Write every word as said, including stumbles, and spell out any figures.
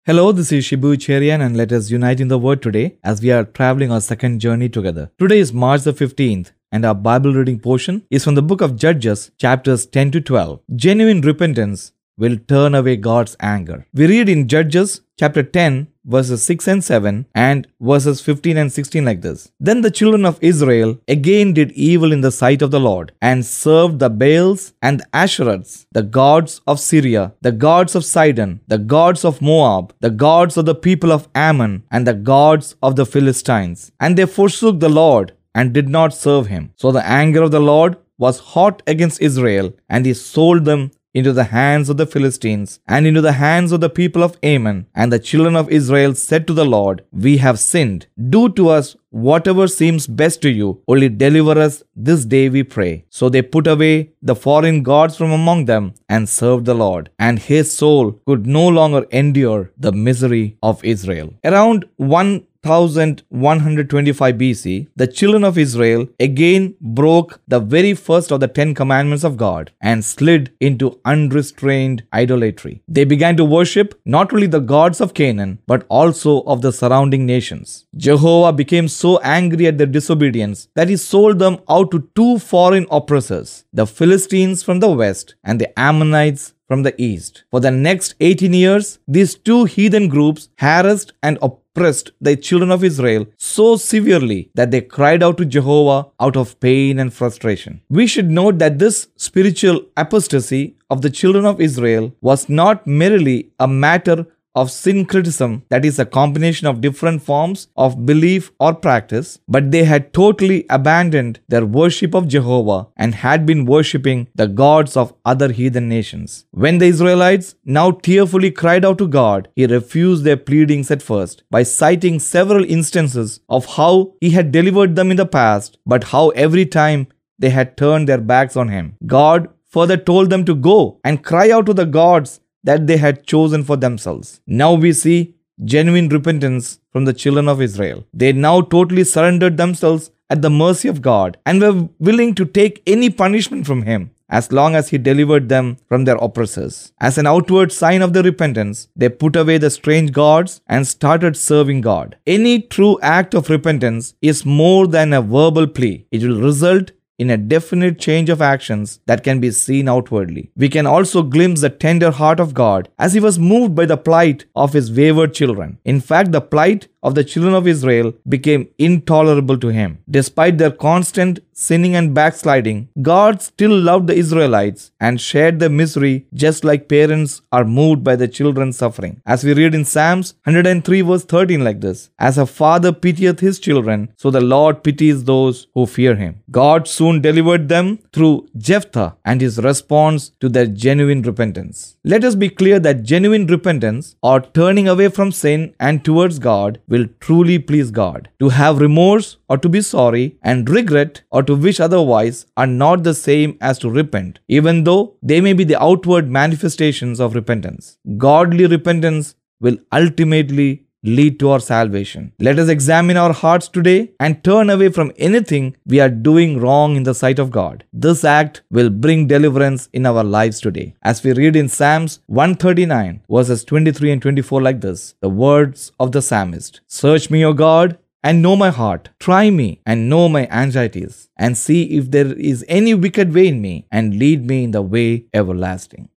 Hello, this is Shibu Cherian and let us unite in the Word today as we are traveling our second journey together. Today is March the fifteenth and our Bible reading portion is from the book of Judges, chapters ten to twelve. Genuine repentance will turn away God's anger. We read in Judges chapter ten, verses six and seven and verses fifteen and sixteen like this. Then the children of Israel again did evil in the sight of the Lord and served the Baals and the Ashereths, the gods of Syria, the gods of Sidon, the gods of Moab, the gods of the people of Ammon, and the gods of the Philistines. And they forsook the Lord and did not serve him. So the anger of the Lord was hot against Israel, and he sold them into the hands of the Philistines and into the hands of the people of Ammon. And the children of Israel said to the Lord, "We have sinned. Do to us whatever seems best to you. Only deliver us this day, we pray." So they put away the foreign gods from among them and served the Lord. And his soul could no longer endure the misery of Israel. Around one thousand one hundred twenty-five B C, the children of Israel again broke the very first of the Ten Commandments of God and slid into unrestrained idolatry. They began to worship not only the gods of Canaan, but also of the surrounding nations. Jehovah became so angry at their disobedience that he sold them out to two foreign oppressors, the Philistines from the west and the Ammonites from the east. For the next eighteen years, these two heathen groups harassed and oppressed the children of Israel so severely that they cried out to Jehovah out of pain and frustration. We should note that this spiritual apostasy of the children of Israel was not merely a matter of syncretism, that is a combination of different forms of belief or practice, but they had totally abandoned their worship of Jehovah and had been worshipping the gods of other heathen nations. When the Israelites now tearfully cried out to God, he refused their pleadings at first by citing several instances of how he had delivered them in the past, but how every time they had turned their backs on him. God further told them to go and cry out to the gods that they had chosen for themselves. Now we see genuine repentance from the children of Israel. They now totally surrendered themselves at the mercy of God and were willing to take any punishment from him as long as he delivered them from their oppressors. As an outward sign of their repentance, they put away the strange gods and started serving God. Any true act of repentance is more than a verbal plea. It will result in a definite change of actions that can be seen outwardly. We can also glimpse the tender heart of God as he was moved by the plight of his wayward children. In fact, the plight of the children of Israel became intolerable to him. Despite their constant sinning and backsliding, God still loved the Israelites and shared their misery just like parents are moved by their children's suffering. As we read in Psalms one hundred three verse thirteen like this, "As a father pitieth his children, so the Lord pities those who fear him." God soon delivered them through Jephthah and his response to their genuine repentance. Let us be clear that genuine repentance or turning away from sin and towards God will truly please God. To have remorse or to be sorry and regret or to wish otherwise are not the same as to repent, even though they may be the outward manifestations of repentance. Godly repentance will ultimately lead to our salvation. Let us examine our hearts today and turn away from anything we are doing wrong in the sight of God. This act will bring deliverance in our lives today. As we read in Psalms one thirty-nine verses twenty-three and twenty-four like this, the words of the psalmist, "Search me, O God, and know my heart. Try me and know my anxieties, and see if there is any wicked way in me, and lead me in the way everlasting."